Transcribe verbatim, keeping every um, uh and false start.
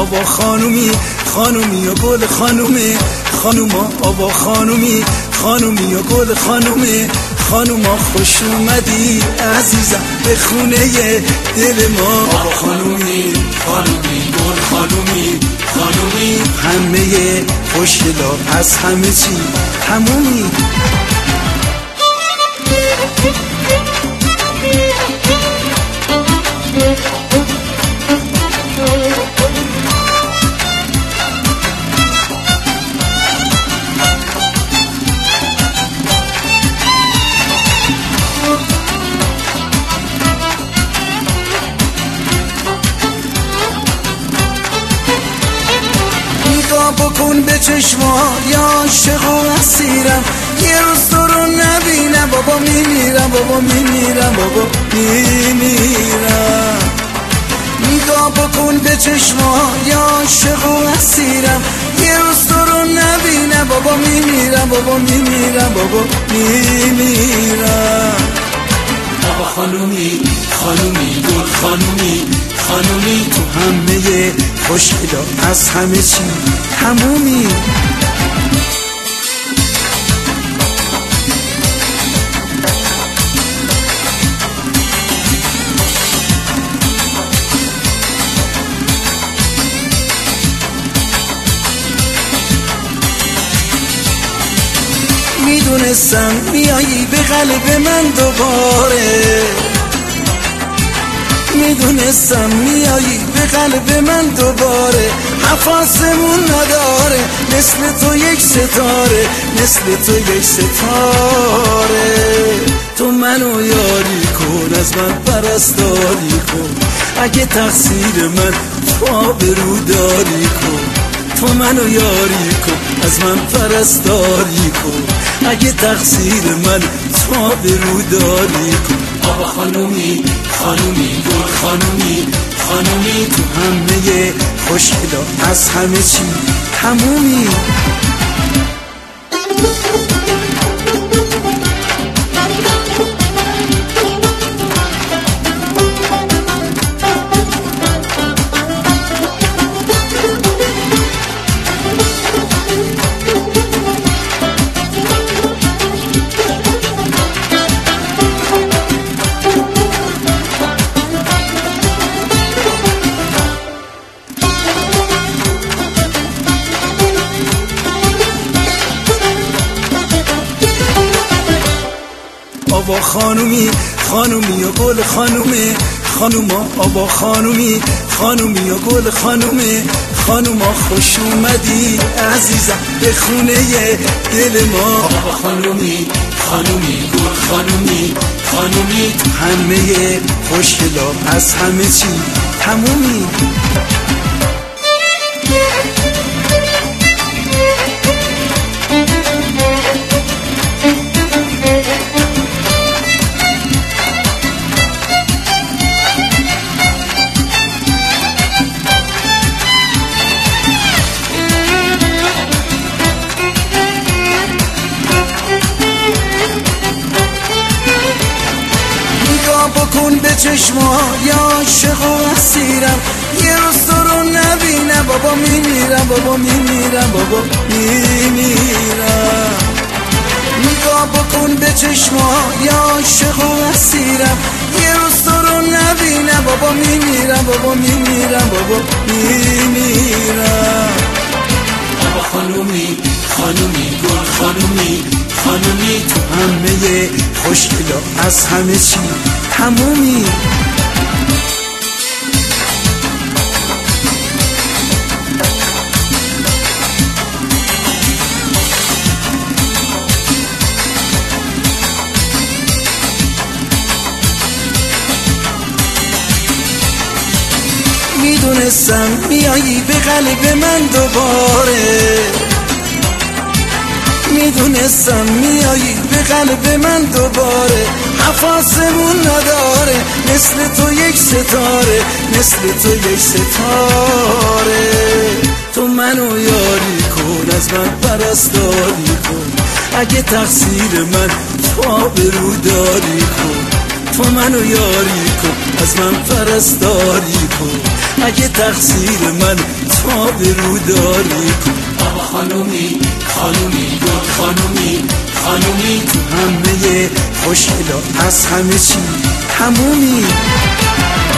آوا خانومی، خانومی و گل خانومه، خانوما آوا خانومی، خانومی و گل خانومه، خانوما خوش اومدی عزیزم به خونه دل ما. آوا خانومی، خانومی گل خانومی، خانومی همه خوشگلا از همه چی همومی. نگاه بکن به چشما یا عاشق و اسیرم، یه روز تو رو نبینم بابا میمیرم، بابا میمیرم، بابا میمیرم. نگاه بکن به چشما یا عاشق و اسیرم، یه روز تو رو نبینم بابا میمیرم، بابا میمیرم، بابا میمیرم. آوا خانومی، خانومی گل خانومی، خانومی تو همه خوشگلا از همه چی همومی. میدونستم میایی به قلب من دوباره، میدونستم میایی به قلب من دوباره، حفاظمون نداره مثل تو یک ستاره، مثل تو یک ستاره. تو منو یاری کن از من پرستاری کن، اگه تقصیر من تو آبرو داری کن. تو منو یاری کن از من پرستاری کن، اگه تقصیر من تو آبرو داری کن. آوا خانومی، خانومی گل خانومی، خانومی تو همه خوشگلا از همه چی همومی. آوا خانومی، خانومی و گل خانومه، خانوما آوا خانومی، خانومی و گل خانومه، خانوما خوش اومدی عزیزم به خونه دل ما. آوا خانومی، خانومی گل خانومی، خانومی تو همه خوشگلا از همه چی همومی. بکن به چشما یا عاشق و اسیرم، یه روز تو رو نبینم بابا میمیرم، بابا میمیرم، بابا میمیرم. نگاه بکن به چشما یا عاشق و اسیرم، یه روز تو رو نبینم بابا میمیرم، بابا میمیرم، بابا میمیرم. آوا خانومی، خانومی گل خانومی، خانومی تو همه خوشگلا از همه چی همومی. میدونستم میایی به قلب من دوباره، میدونستم میایی به قلب من دوباره، حفاظمون نداره مثل تو یک ستاره، مثل تو یک ستاره. تو منو یاری کن از من پرستاری کن، اگه تقصیر من تو آبرو داری کن. تو منو یاری کن از من پرستاری کن، اگه تقصیر من تا به رو داری کن. بابا خانومی خانومی گل خانومی خانومی تو همه خوشگلا از همه چی همومی.